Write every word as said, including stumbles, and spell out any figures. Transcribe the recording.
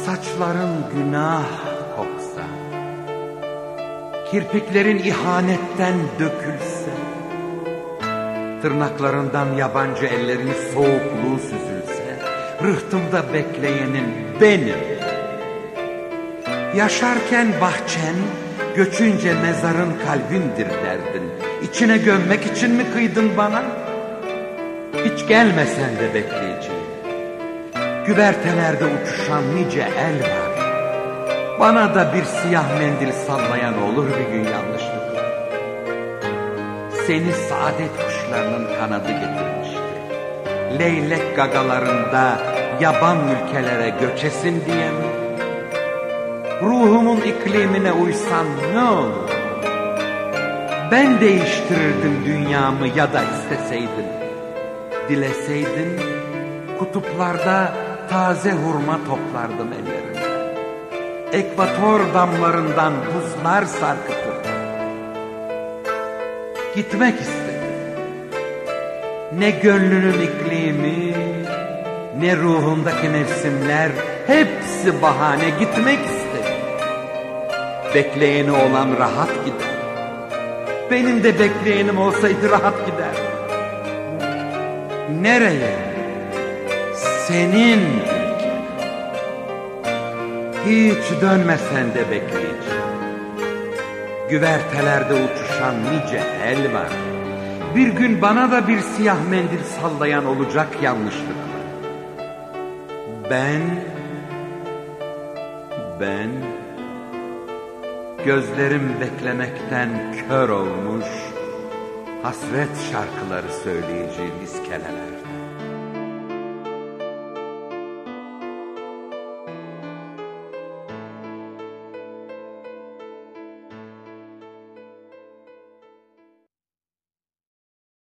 saçların günah koksa, kirpiklerin ihanetten dökülse, tırnaklarından yabancı ellerin soğukluğu süzülse, rıhtımda bekleyenin benim. Yaşarken bahçen, göçünce mezarın kalbindir derdin. İçine gömmek için mi kıydın bana? Hiç gelmesen de bekleyeceğim. Güvertelerde uçuşan nice el var. Bana da bir siyah mendil sallayan olur bir gün yanlışlıkla. Seni saadet kuşlarının kanadı getirmişti. Leylek gagalarında yaban ülkelere göçesin diye mi? Ruhumun iklimine uysan ne olur? Ben değiştirirdim dünyamı ya da isteseydin. Dileseydin kutuplarda taze hurma toplardım ellerimle. Ekvator damlarından buzlar sarkıtırdım. Gitmek istedim. Ne gönlünün iklimi, ne ruhundaki mevsimler, hepsi bahane. Gitmek istedim. Bekleyeni olan rahat gider. Benim de bekleyenim olsaydı rahat gider. Nereye? Senin ülken. Hiç dönmesen de bekleyeceğim. Güvertelerde uçuşan nice el var. Bir gün bana da bir siyah mendil sallayan olacak yanlışlıkla. Ben, ben, gözlerim beklemekten kör olmuş, hasret şarkıları söyleyeceğim iskeleler.